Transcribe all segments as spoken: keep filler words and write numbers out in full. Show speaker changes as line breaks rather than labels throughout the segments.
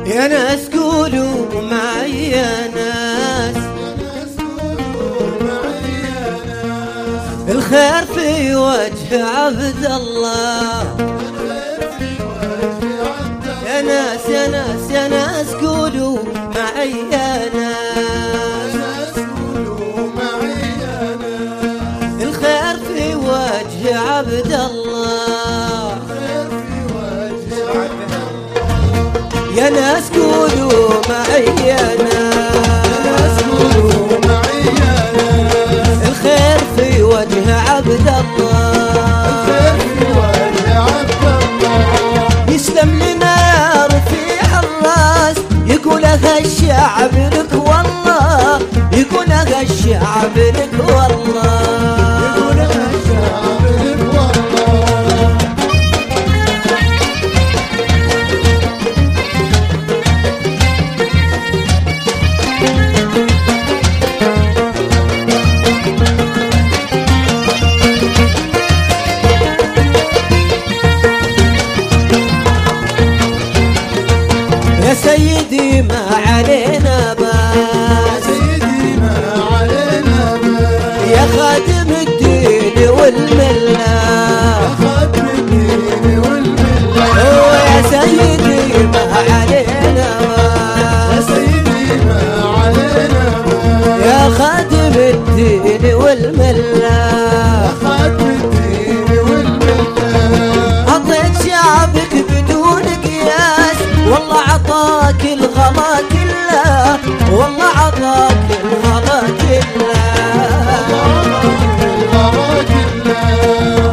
يا ناس قولوا معي يا ناس، الخير في وجه عبد الله. يا ناس يا ناس يا ناس قولوا معي يا ناس، الخير في وجه عبد الله. يا ناس قولوا معي يا ناس، الخير في وجه عبد الله. يسلم لنا يا رفيع الراس، يقولها الشعب لك والله، يقولها الشعب لك والله، يقولها الشعب لك والله. يا سيدي ما علينا باس، يا سيدي ما علينا باس، يا خادم الدين والملة، يا خادم الدين والملة. يا سيدي ما علينا باس، يا سيدي ما علينا باس، يا خادم الدين والملة، يا خادم الدين والملة. عطيت شعبك بدون قياس، والله عطاك الغلا كله، والله عطاك الغلا كله، الغلا كله.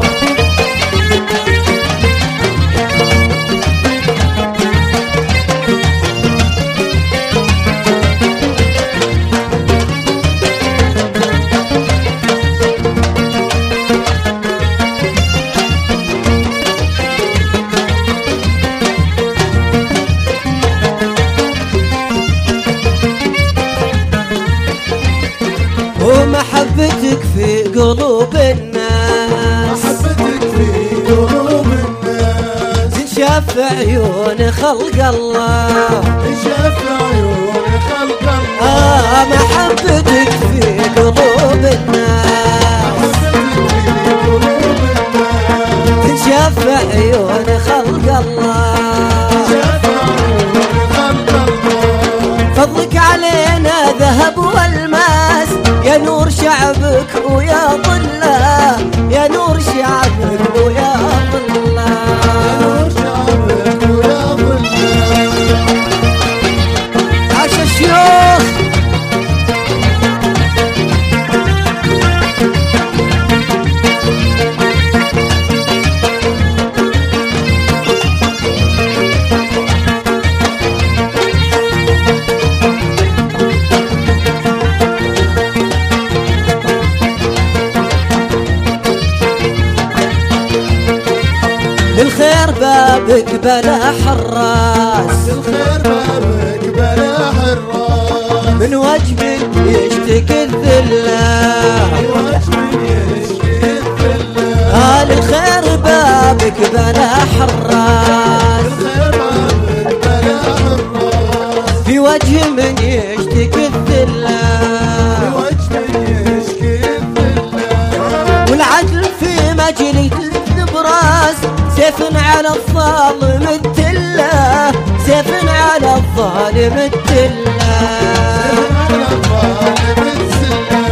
ومحبتك في قلوب الناس، محبتك في قلوب الناس، تنشاف عيون خلق الله، تنشاف عيون خلق الله. آه محبتك في قلوب الناس، محبتك في قلوب الناس، تنشاف عيون خلق الله، تنشاف عيون خلق الله. فضلك علينا ذهب والماس، يا نور شعبك ويا ظله، يا نور شعبك ويا ظله، يا نور شعبك ويا ظله. عاش الشيوخ. للخير بابك بلا حراس، للخير بابك بلا حراس، من وجبك يشتكي الذلة، من وجبك يشتكي الذلة. آه للخير بابك بلا حراس، للخير بابك بلا حراس، في وجه من يشتكي الذلة، في وجه من يشتكي الذلة. والعدل في مجلس براس، سيف على الظالم التلة، سيف على الظالم التلة، سيف على الظالم التلة.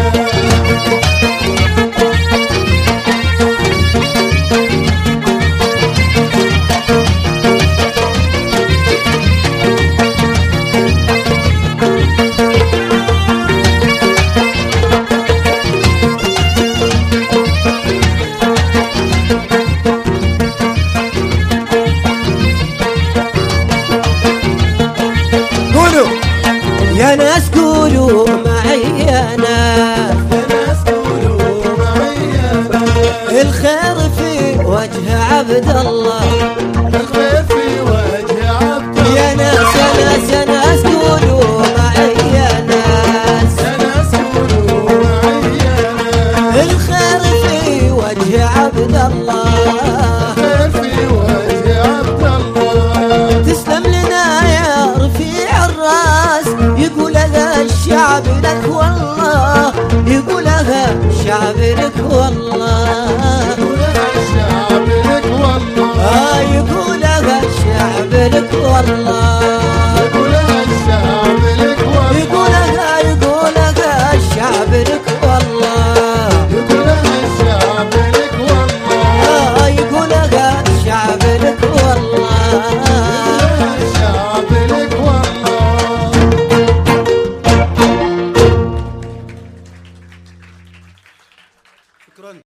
يا ناس قولوا معي يا ناس، يا ناس قولوا معي يا ناس، الخير في وجه عبد الله، الخير في وجه عبد الله. يا ناس يا ناس يا ناس قولوا معي يا ناس، يا ناس قولوا معي يا ناس، الخير في وجه عبد الله، الخير في وجه عبد الله. تسلم لنا يا رفيق الشعب لك والله،
يقولها الشعب لك والله،
آه يقولها الشعب لك والله.